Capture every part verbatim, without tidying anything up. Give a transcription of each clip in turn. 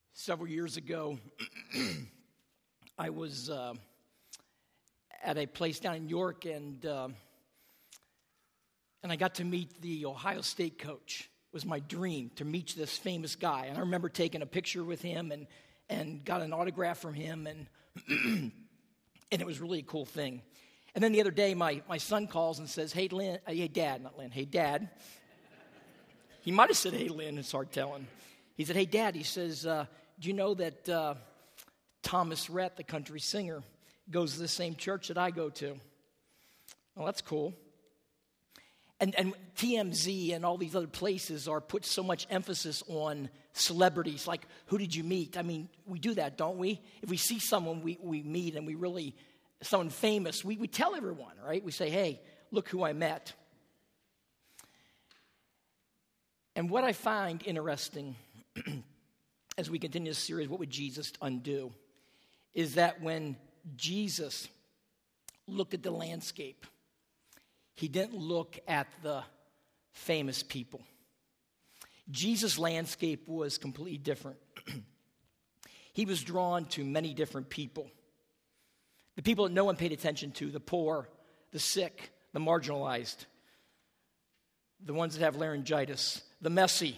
Several years ago, I was uh, at a place down in York, and uh, and I got to meet the Ohio State coach. It was my dream to meet this famous guy, and I remember taking a picture with him and and got an autograph from him, and and it was really a cool thing. And then the other day, my my son calls and says, "Hey, Lynn, uh, hey, Dad, not Lynn, hey, Dad." He might have said, "Hey, Lynn," it's hard telling. He said, "Hey, Dad," he says, uh, do you know that uh, Thomas Rhett, the country singer, goes to the same church that I go to? Well, that's cool. And, and T M Z and all these other places are put so much emphasis on celebrities, like, who did you meet? I mean, we do that, don't we? If we see someone we, we meet and we really, someone famous, we, we tell everyone, right? We say, hey, look who I met. And what I find interesting as we continue this series, What Would Jesus Undo? Is that when Jesus looked at the landscape, he didn't look at the famous people. Jesus' landscape was completely different. He was drawn to many different people. The people that no one paid attention to, the poor, the sick, the marginalized, the ones that have laryngitis, the messy,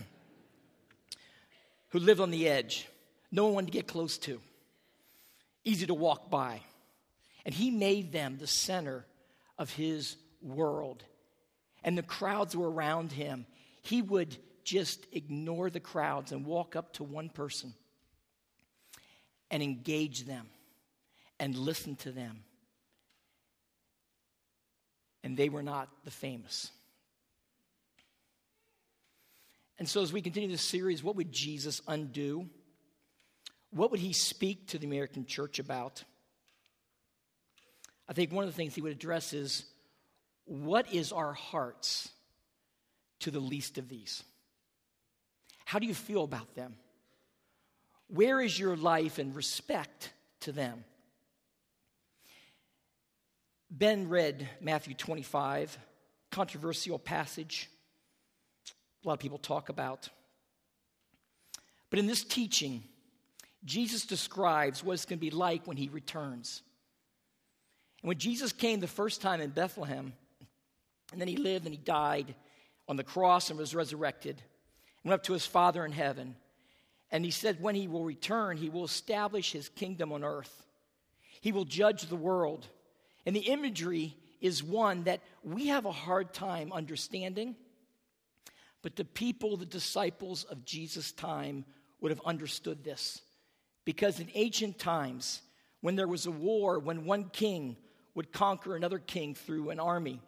who lived on the edge, no one wanted to get close to, easy to walk by. And he made them the center of his world. And the crowds were around him. He would just ignore the crowds and walk up to one person and engage them and listen to them. And they were not the famous. And so as we continue this series, what would Jesus undo? What would he speak to the American church about? I think one of the things he would address is, what is our hearts to the least of these? How do you feel about them? Where is your life in respect to them? Ben read Matthew twenty-five, controversial passage. A lot of people talk about. But in this teaching, Jesus describes what it's going to be like when he returns. And when Jesus came the first time in Bethlehem, and then he lived and he died on the cross and was resurrected, went up to his Father in heaven, and he said when he will return, he will establish his kingdom on earth. He will judge the world. And the imagery is one that we have a hard time understanding. But the people, the disciples of Jesus' time would have understood this. Because in ancient times, when there was a war, when one king would conquer another king through an army,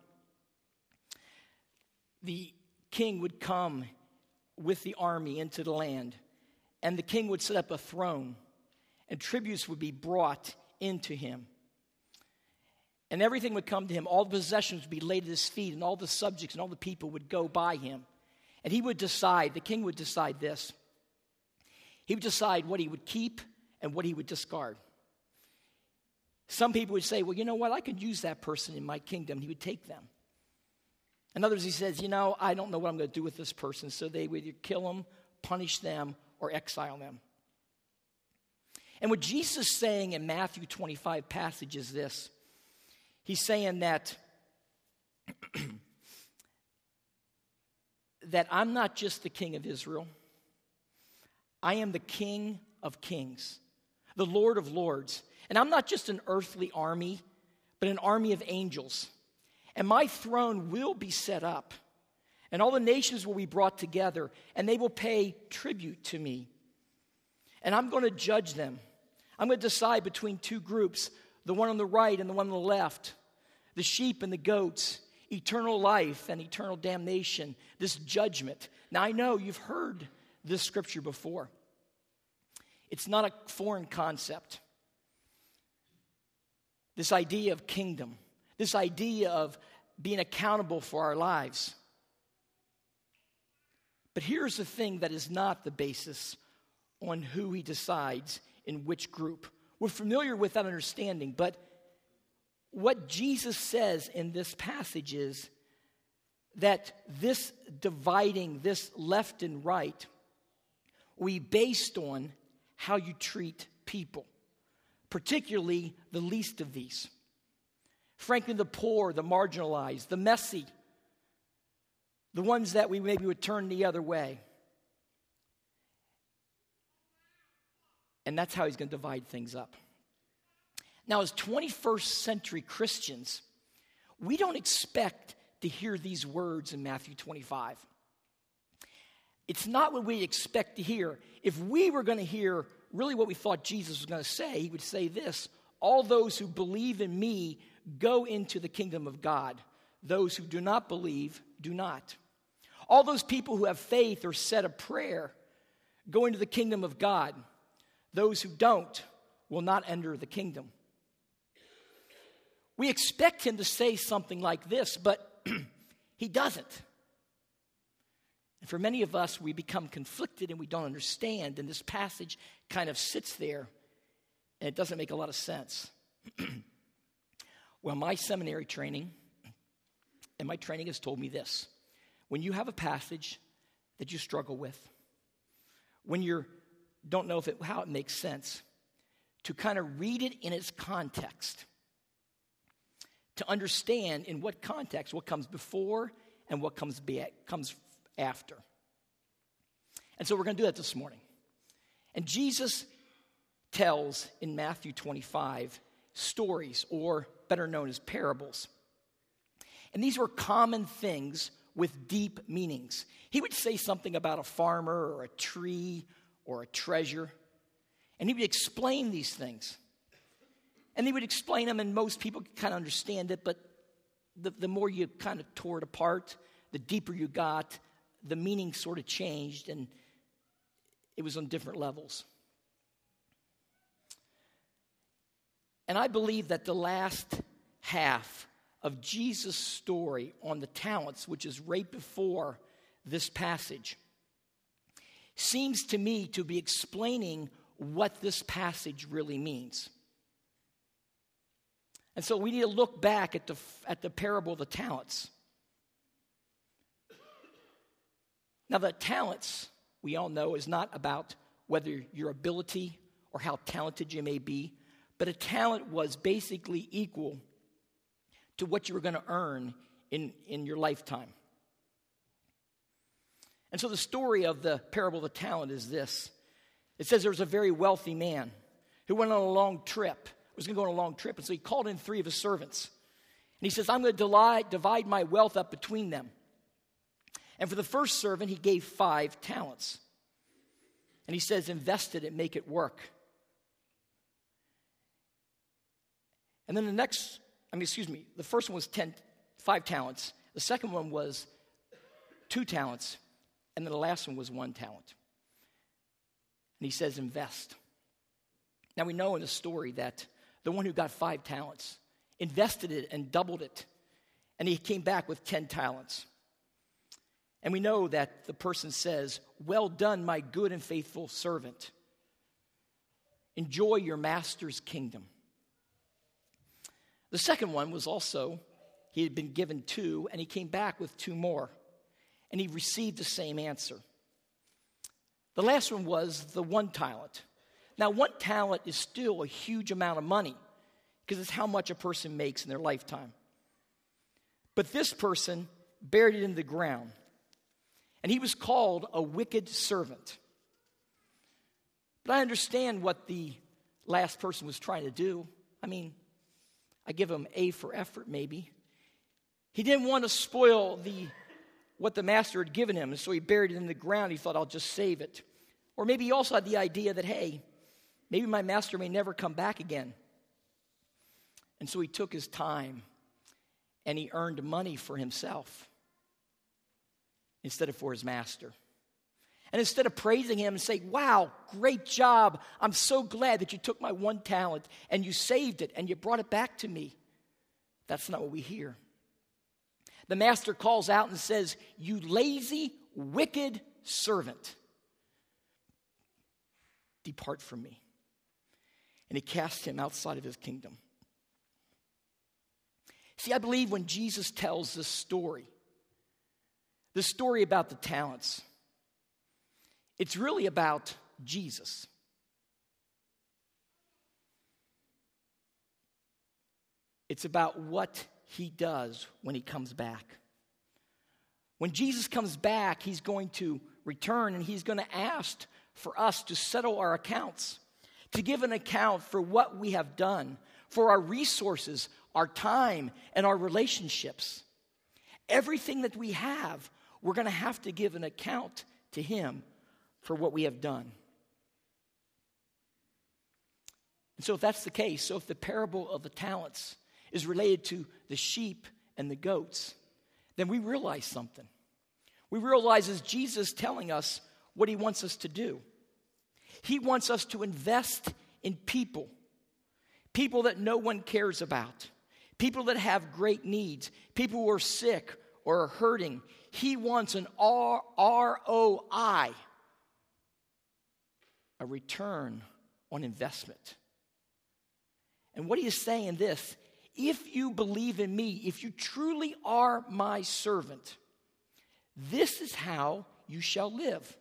the king would come with the army into the land, and the king would set up a throne, and tributes would be brought into him. And everything would come to him. All the possessions would be laid at his feet, and all the subjects and all the people would go by him. And he would decide, the king would decide this. He would decide what he would keep and what he would discard. Some people would say, well, you know what, I could use that person in my kingdom. He would take them. And others, he says, you know, I don't know what I'm going to do with this person. So they would either kill them, punish them, or exile them. And what Jesus is saying in Matthew twenty-five passage is this. He's saying that that I'm not just the king of Israel. I am the King of kings, the Lord of lords. And I'm not just an earthly army, but an army of angels. And my throne will be set up, and all the nations will be brought together, and they will pay tribute to me. And I'm going to judge them. I'm going to decide between two groups, the one on the right and the one on the left, the sheep and the goats, eternal life and eternal damnation, this judgment. Now, I know you've heard this scripture before. It's not a foreign concept. This idea of kingdom, this idea of being accountable for our lives. But here's the thing that is not the basis on who he decides in which group. We're familiar with that understanding, but what Jesus says in this passage is that this dividing, this left and right, will be based on how you treat people, particularly the least of these. Frankly, the poor, the marginalized, the messy, the ones that we maybe would turn the other way. And that's how he's going to divide things up. Now, as twenty-first century Christians, we don't expect to hear these words in Matthew twenty-five. It's not what we expect to hear. If we were going to hear really what we thought Jesus was going to say, he would say this: all those who believe in me go into the kingdom of God. Those who do not believe do not. All those people who have faith or said a prayer go into the kingdom of God. Those who don't will not enter the kingdom. We expect him to say something like this, but he doesn't. And for many of us, we become conflicted and we don't understand, and this passage kind of sits there, and it doesn't make a lot of sense. Well, my seminary training and my training has told me this: when you have a passage that you struggle with, when you don't know if it, how it makes sense, to kind of read it in its context, to understand in what context, what comes before and what comes be, comes after. And so we're going to do that this morning. And Jesus tells in Matthew twenty-five stories, or better known as parables. And these were common things with deep meanings. He would say something about a farmer or a tree or a treasure, and he would explain these things. And he would explain them, and most people could kind of understand it, but the, the more you kind of tore it apart, the deeper you got, the meaning sort of changed, and it was on different levels. And I believe that the last half of Jesus' story on the talents, which is right before this passage, seems to me to be explaining what this passage really means. And so we need to look back at the, at the parable of the talents. Now, the talents, we all know, is not about whether your ability or how talented you may be, but a talent was basically equal to what you were going to earn in, in your lifetime. And so the story of the parable of the talent is this. It says there was a very wealthy man who went on a long trip, was going to go on a long trip, and so he called in three of his servants. And he says, I'm going to divide my wealth up between them. And for the first servant, he gave five talents. And he says, invest it and make it work. And then the next, I mean, excuse me, the first one was ten, five talents. The second one was two talents. And then the last one was one talent. And he says, invest. Now we know in the story that the one who got five talents invested it and doubled it. And he came back with ten talents. And we know that the person says, well done, my good and faithful servant. Enjoy your master's kingdom. The second one was also, he had been given two, and he came back with two more. And he received the same answer. The last one was the one talent. Now, one talent is still a huge amount of money because it's how much a person makes in their lifetime. But this person buried it in the ground. And he was called a wicked servant. But I understand what the last person was trying to do. I mean, I give him A for effort, maybe. He didn't want to spoil the what the master had given him, and so he buried it in the ground. He thought, I'll just save it. Or maybe he also had the idea that, hey, maybe my master may never come back again. And so he took his time, and he earned money for himself instead of for his master. And instead of praising him and saying, wow, great job, I'm so glad that you took my one talent and you saved it and you brought it back to me, that's not what we hear. The master calls out and says, you lazy, wicked servant, depart from me. And he cast him outside of his kingdom. See, I believe when Jesus tells this story, the story about the talents, it's really about Jesus. It's about what he does when he comes back. When Jesus comes back, he's going to return and he's going to ask for us to settle our accounts, to give an account for what we have done, for our resources, our time, and our relationships. Everything that we have, we're going to have to give an account to him for what we have done. And so if that's the case, so if the parable of the talents is related to the sheep and the goats, then we realize something. We realize as Jesus telling us what he wants us to do. He wants us to invest in people, people that no one cares about, people that have great needs, people who are sick or are hurting. He wants an R O I, a return on investment. And what he is saying this, if you believe in me, if you truly are my servant, this is how you shall live.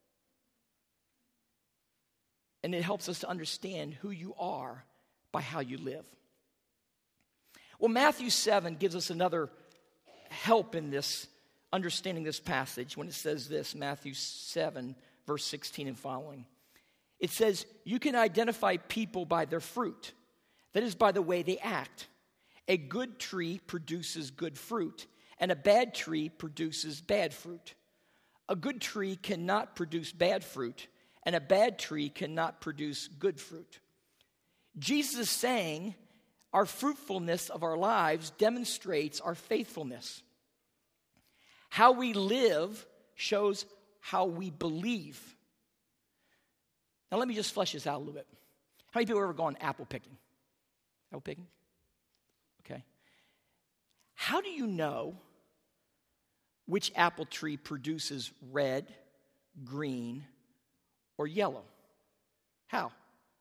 And it helps us to understand who you are by how you live. Well, Matthew seven gives us another help in this, understanding this passage when it says this, Matthew seven, verse sixteen and following. It says, you can identify people by their fruit. That is, by the way they act. A good tree produces good fruit, and a bad tree produces bad fruit. A good tree cannot produce bad fruit, and a bad tree cannot produce good fruit. Jesus is saying our fruitfulness of our lives demonstrates our faithfulness. How we live shows how we believe. Now let me just flesh this out a little bit. How many people have ever gone apple picking? Apple picking? Okay. How do you know which apple tree produces red, green, or yellow? How?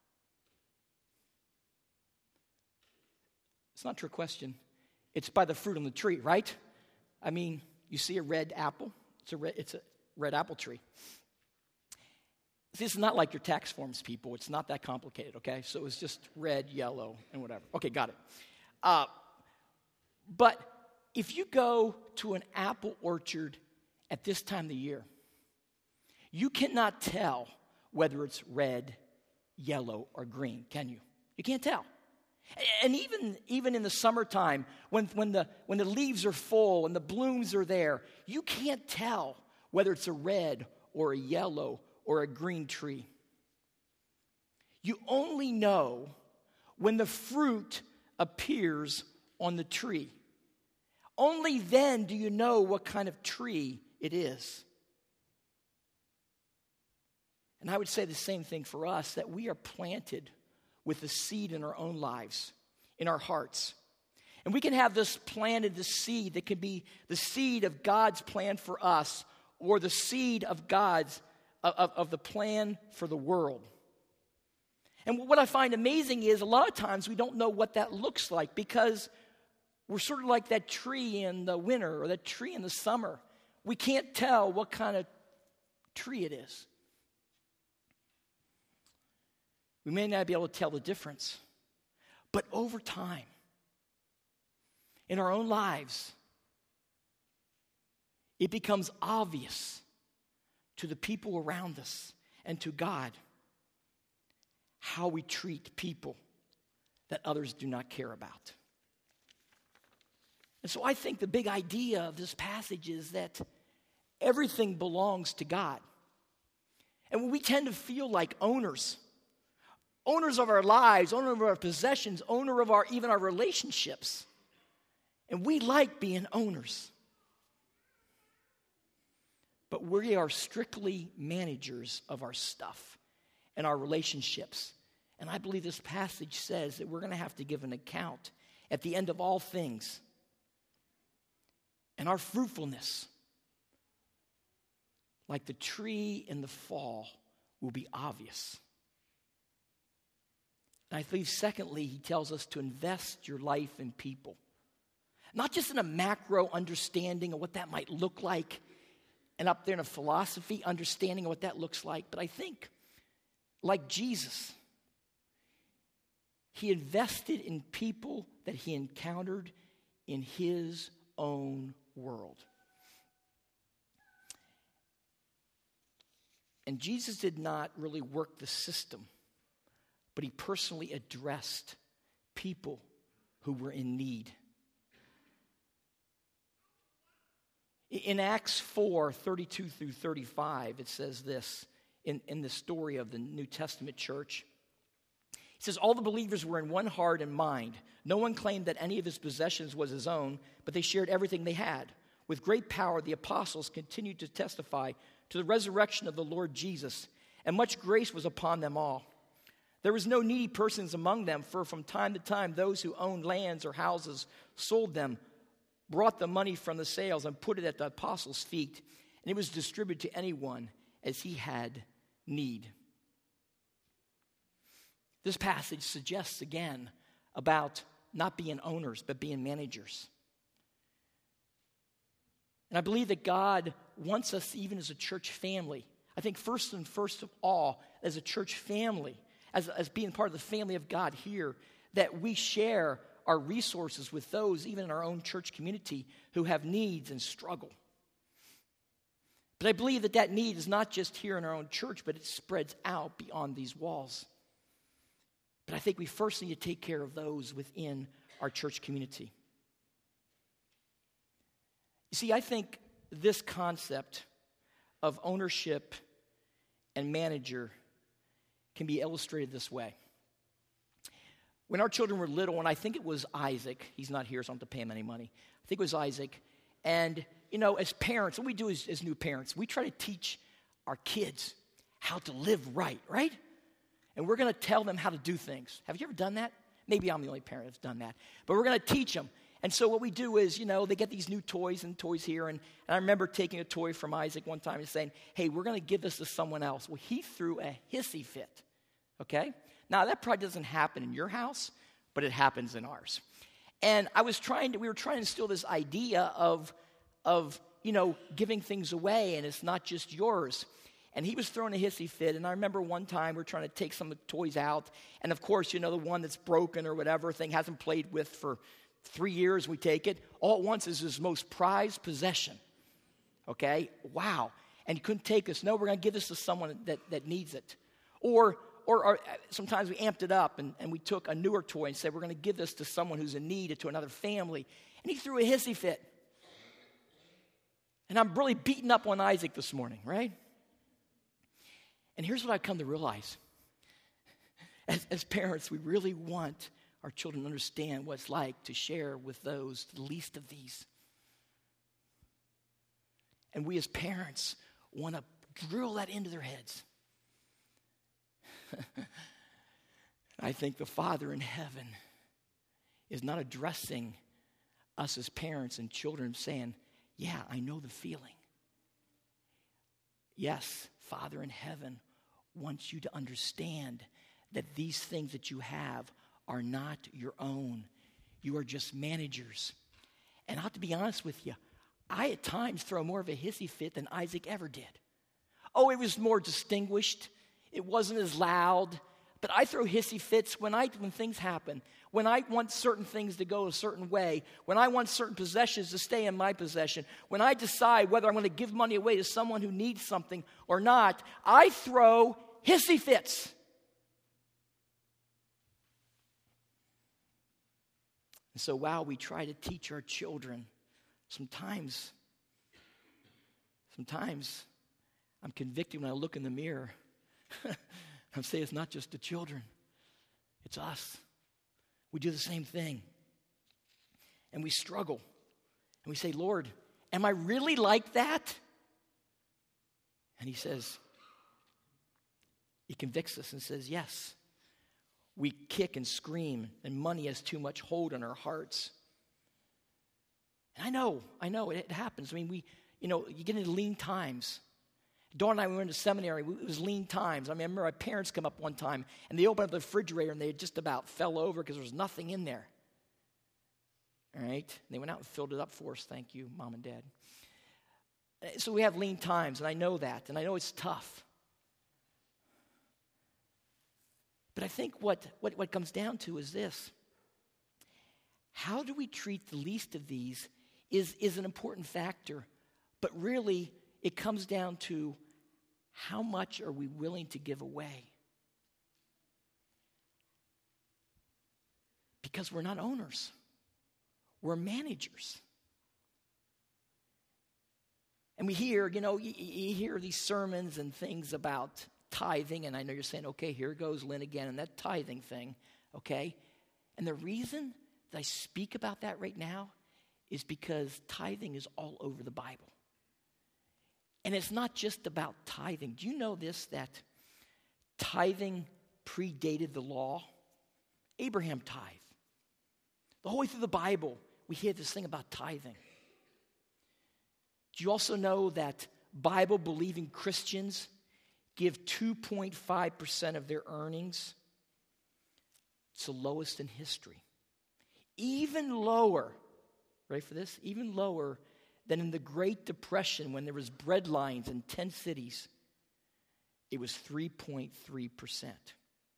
It's not a trick question. It's by the fruit on the tree, right? I mean, you see a red apple, it's a red, it's a red apple tree. See, it's not like your tax forms, people. It's not that complicated, okay? So it's just red, yellow, and whatever. Okay, got it. Uh, but if you go to an apple orchard at this time of the year, you cannot tell whether it's red, yellow, or green, can you? You can't tell. And even, even in the summertime, when, when, the, when the leaves are full and the blooms are there, you can't tell whether it's a red or a yellow or a green tree. You only know when the fruit appears on the tree. Only then do you know what kind of tree it is. And I would say the same thing for us, that we are planted with a seed in our own lives, in our hearts. And we can have this planted, this seed that can be the seed of God's plan for us, or the seed of God's Of, of the plan for the world. And what I find amazing is a lot of times we don't know what that looks like, because we're sort of like that tree in the winter or that tree in the summer. We can't tell what kind of tree it is. We may not be able to tell the difference. But over time, in our own lives, it becomes obvious to the people around us and to God how we treat people that others do not care about. And so I think the big idea of this passage is that everything belongs to God. And when we tend to feel like owners, owners of our lives, owner of our possessions, owner of our even our relationships, and we like being owners. But we are strictly managers of our stuff and our relationships. And I believe this passage says that we're going to have to give an account at the end of all things. And our fruitfulness, like the tree in the fall, will be obvious. And I believe, secondly, he tells us to invest your life in people. Not just in a macro understanding of what that might look like, and up there in a philosophy, understanding of what that looks like. But I think like Jesus, he invested in people that he encountered in his own world. And Jesus did not really work the system, but he personally addressed people who were in need. In Acts four, thirty-two through thirty-five, it says this in, in the story of the New Testament church. It says, all the believers were in one heart and mind. No one claimed that any of his possessions was his own, but they shared everything they had. With great power, the apostles continued to testify to the resurrection of the Lord Jesus, and much grace was upon them all. There was no needy persons among them, for from time to time those who owned lands or houses sold them, brought the money from the sales, and put it at the apostles' feet, and it was distributed to anyone as he had need. This passage suggests again about not being owners, but being managers. And I believe that God wants us, even as a church family, I think first and first of all, as a church family, as, as being part of the family of God here, that we share our resources with those, even in our own church community, who have needs and struggle. But I believe that that need is not just here in our own church, but it spreads out beyond these walls. But I think we first need to take care of those within our church community. You see, I think this concept of ownership and manager can be illustrated this way. When our children were little, and I think it was Isaac, he's not here, so I don't have to pay him any money. I think it was Isaac. And, you know, as parents, what we do as, as new parents, we try to teach our kids how to live right, right? And we're going to tell them how to do things. Have you ever done that? Maybe I'm the only parent that's done that. But we're going to teach them. And so what we do is, you know, they get these new toys and toys here. And, and I remember taking a toy from Isaac one time and saying, hey, we're going to give this to someone else. Well, he threw a hissy fit, okay? Now, that probably doesn't happen in your house, but it happens in ours. And I was trying to, we were trying to instill this idea of, of, you know, giving things away, and it's not just yours. And he was throwing a hissy fit, and I remember one time we were trying to take some of the toys out, and of course, you know, the one that's broken or whatever, thing hasn't played with for three years, we take it. All at once is his most prized possession. Okay? Wow. And he couldn't take this. No, we're going to give this to someone that, that needs it. Or, or, or sometimes we amped it up, and, and we took a newer toy and said, we're going to give this to someone who's in need, or to another family. And he threw a hissy fit. And I'm really beating up on Isaac this morning, right? And here's what I've come to realize. As, as parents, we really want our children to understand what it's like to share with those, the least of these. And we as parents want to drill that into their heads. I think the Father in heaven is not addressing us as parents and children saying, yeah, I know the feeling. Yes, Father in heaven wants you to understand that these things that you have are not your own. You are just managers. And I have to be honest with you, I at times throw more of a hissy fit than Isaac ever did. Oh, it was more distinguished. It wasn't as loud. But I throw hissy fits when I when things happen. When I want certain things to go a certain way. When I want certain possessions to stay in my possession. When I decide whether I'm going to give money away to someone who needs something or not, I throw hissy fits. And so while we try to teach our children, sometimes, sometimes I'm convicted when I look in the mirror. I'm saying it's not just the children, it's us. We do the same thing. And we struggle. And we say, Lord, am I really like that? And he says, he convicts us and says, yes. We kick and scream, and money has too much hold on our hearts. And I know, I know, it, it happens. I mean, we, you know, you get into lean times. Dawn and I, we went to seminary. It was lean times. I mean, I remember my parents come up one time, and they opened up the refrigerator, and they just about fell over because there was nothing in there. All right? And they went out and filled it up for us. Thank you, Mom and Dad. So we have lean times, and I know that, and I know it's tough. But I think what, what, what comes down to is this. How do we treat the least of these is, is an important factor, but really it comes down to how much are we willing to give away? Because we're not owners. We're managers. And we hear, you know, you, you hear these sermons and things about tithing, and I know you're saying, okay, here goes Lynn again, and that tithing thing, okay? And the reason that I speak about that right now is because tithing is all over the Bible. And it's not just about tithing. Do you know this, that tithing predated the law? Abraham tithed. The whole way through the Bible, we hear this thing about tithing. Do you also know that Bible-believing Christians give two point five percent of their earnings? It's the lowest in history. Even lower, ready for this? Even lower than in the Great Depression when there was bread lines in ten cities. It was three point three percent.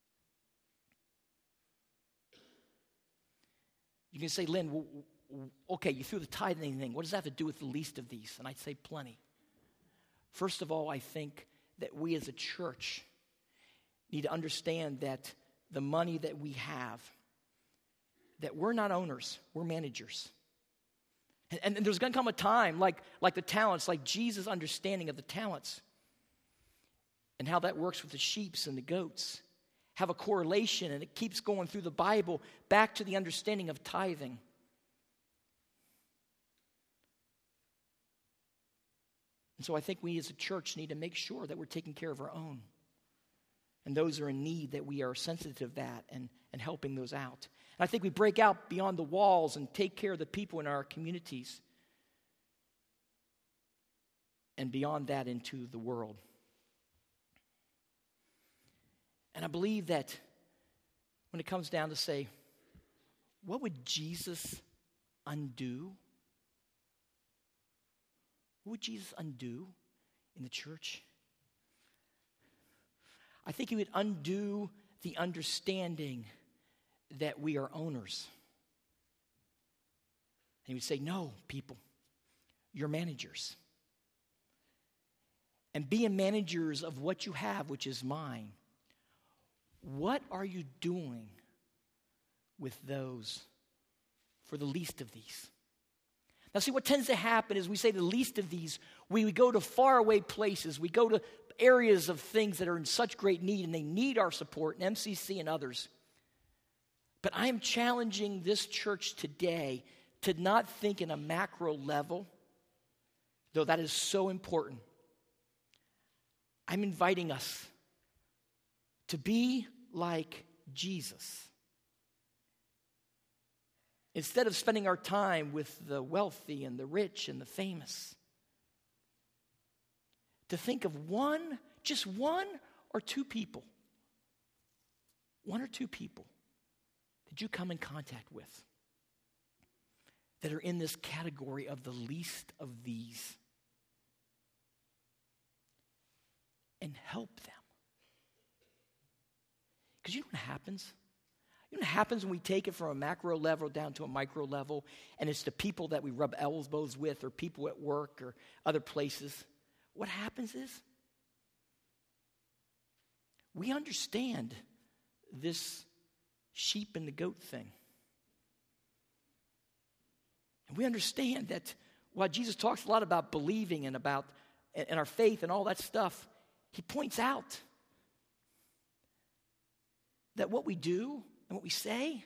You can say, Lynn, w- w- okay, you threw the tithing thing. What does that have to do with the least of these? And I'd say plenty. First of all, I think that we as a church need to understand that the money that we have, that we're not owners, we're managers. And, and there's going to come a time, like, like the talents, like Jesus' understanding of the talents and how that works with the sheep and the goats, have a correlation, and it keeps going through the Bible back to the understanding of tithing. And so I think we as a church need to make sure that we're taking care of our own. And those are in need, that we are sensitive to that and, and helping those out. And I think we break out beyond the walls and take care of the people in our communities. And beyond that into the world. And I believe that when it comes down to say, what would Jesus undo? What would Jesus undo in the church? I think he would undo the understanding that we are owners. And he would say, no, people, you're managers. And being managers of what you have, which is mine, what are you doing with those for the least of these? Now, see, what tends to happen is we say the least of these, we, we go to faraway places. We go to areas of things that are in such great need, and they need our support, and M C C and others. But I am challenging this church today to not think in a macro level, though that is so important. I'm inviting us to be like Jesus. Instead of spending our time with the wealthy and the rich and the famous, to think of one, just one or two people, one or two people that you come in contact with that are in this category of the least of these, and help them. Because you know what happens? You know what happens when we take it from a macro level down to a micro level, and it's the people that we rub elbows with, or people at work or other places? What happens is we understand this sheep and the goat thing. And we understand that while Jesus talks a lot about believing and about and our faith and all that stuff, he points out that what we do and what we say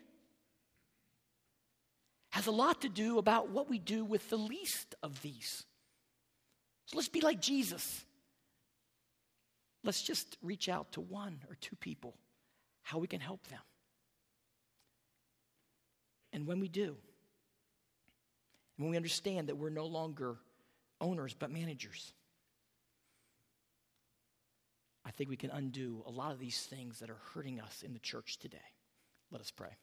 has a lot to do about what we do with the least of these. So let's be like Jesus. Let's just reach out to one or two people, how we can help them. And when we do, and when we understand that we're no longer owners but managers, I think we can undo a lot of these things that are hurting us in the church today. Let us pray.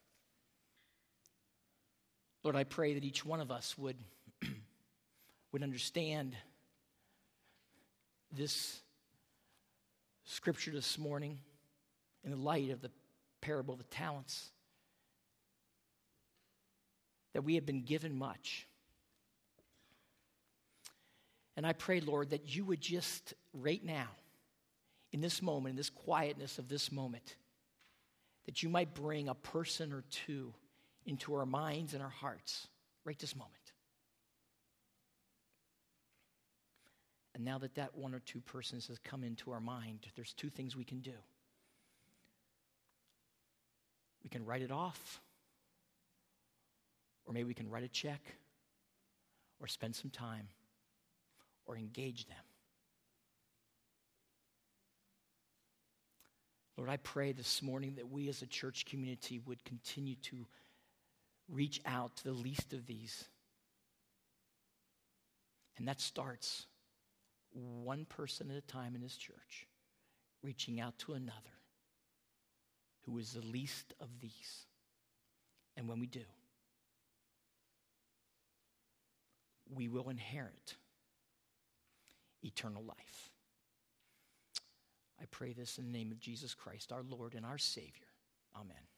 Lord, I pray that each one of us would, would understand this scripture this morning in the light of the parable of the talents, that we have been given much. And I pray, Lord, that you would just right now, in this moment, in this quietness of this moment, that you might bring a person or two into our minds and our hearts right this moment. And now that that one or two persons has come into our mind, there's two things we can do. We can write it off, or maybe we can write a check, or spend some time, or engage them. Lord, I pray this morning that we as a church community would continue to reach out to the least of these. And that starts one person at a time in this church, reaching out to another who is the least of these. And when we do, we will inherit eternal life. I pray this in the name of Jesus Christ, our Lord and our Savior. Amen.